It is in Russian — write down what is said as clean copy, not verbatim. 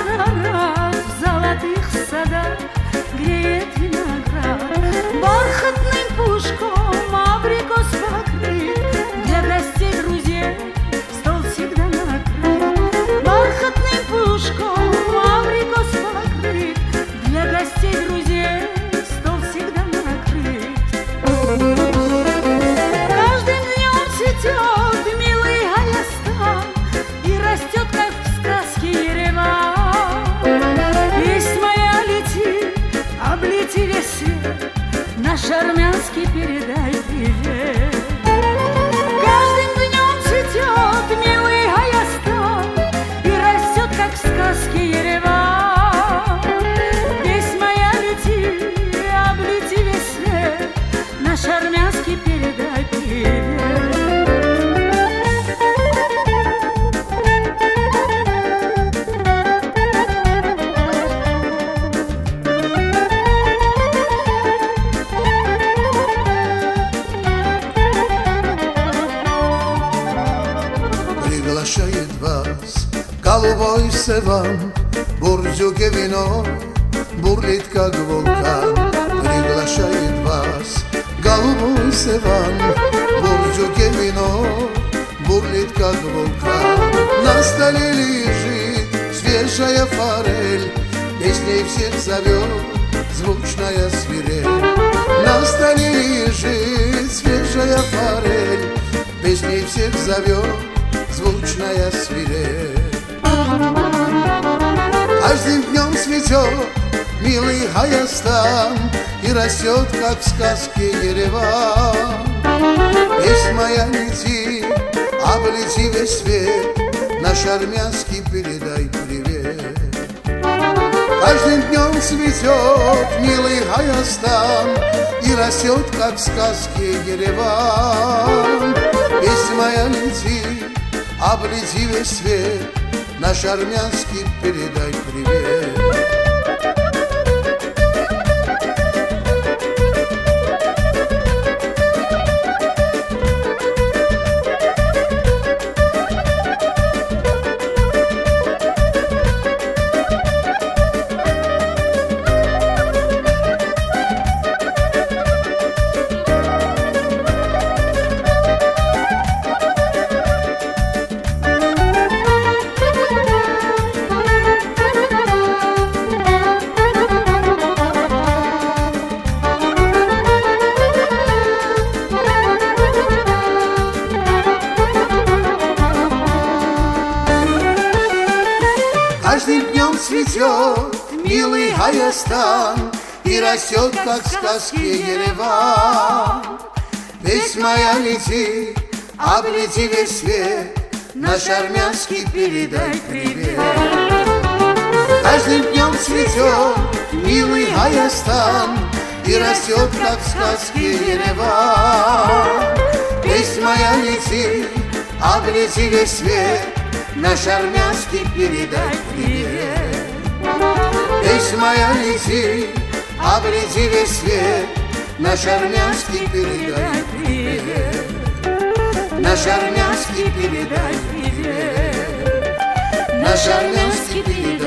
тарарах в золотых садах греет виноград. Бархатным пушком абрикос покрыт, для гостей друзей стол всегда накрыт. Бархатным пушком абрикос покрыт, для гостей друзей стол всегда накрыт. Каждым днем цветет милый Аястан и растет, как в сказке, Ереван. Весть моя летит, облети весь свет, наш армянский передай привет. Каждым днем цветет милый Аястан и растет, как в сказке, Ереван. Весть моя летит, облети весь свет, наш армянский передай привет. Приглашает вас голубой севан, бурдюке вино бурлит, как вулкан. Приглашает вас голубой севан, бурдюке вино бурлит, как вулкан. На столе лежит свежая форель, песней всех зовет звучная свирель. На столе лежит свежая форель, песней всех зовет звучная свирель. Каждым днем цветет милый Аястан и растет, как в сказке, Ереван. Песнь моя лети, облети весь свет, наш армянский передай привет. Каждым днем цветет милый Аястан и растет, как в сказке, Ереван. Песнь моя лети, облети весь свет, наш армянский передай привет. Каждым днем цветет милый Аястан и растет, как в сказке, Ереван. Песнь моя лети, облети весь свет, наш армянский передай привет. Каждым днем цветет милый Аястан и растет, как в сказке, Ереван. Песнь моя лети, облети весь свет, наш армянский передай привет. Песнь моя лети, облети весь свет, наш армянский передай привет. Наш армянский передай привет. Наш армянский передай